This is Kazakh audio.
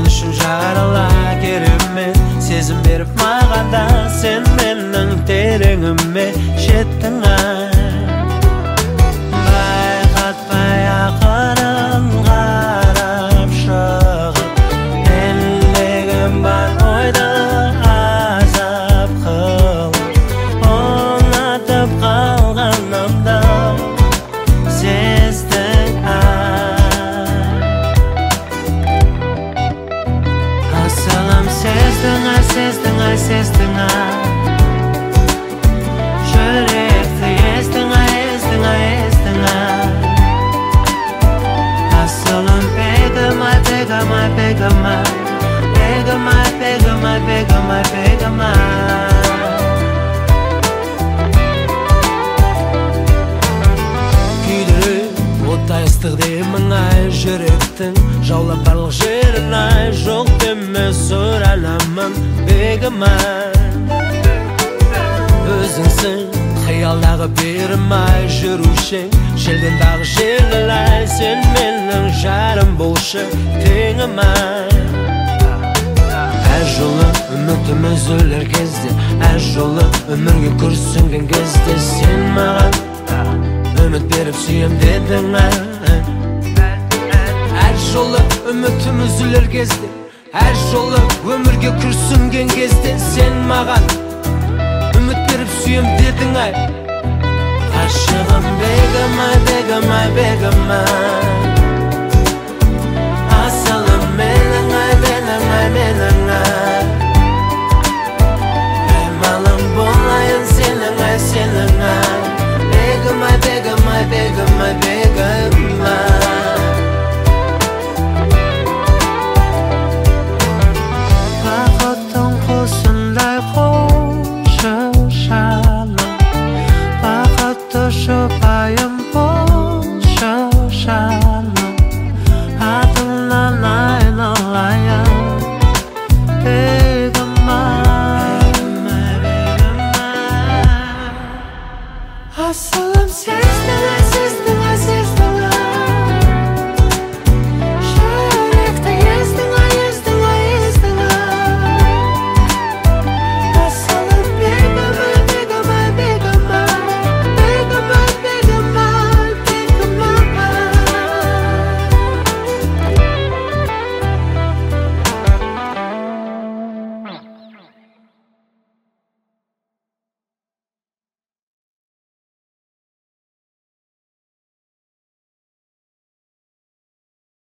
men üçün жарала керемет сезім беріп мағанда сен менің тереңіме жеттің байқатпай ақырын қарап шығып әлегім бар ойды азап қылып ұнатып қалғанымды сездің асылым сездің сездің жүректі естің асылым бегімай күйдіріп оттай ыстық деймін ай жүректің жаулап барлық жерін ай жоқ деме сұранамын бегімай өзіңсің қиялдағы берімай жүрушең желдендағы жеңілай сен менің жарым болшы теңімай әр жолы үмітім үзілер кезде әр жолы өмірге күрсінген кезде сен маған үміт беріп сүйем дедің әр жолы үмітім үзілер кезде әр жолы өмірге күрсінген кезде сен маған үміт беріп сүйем дедің ғашығым бегімай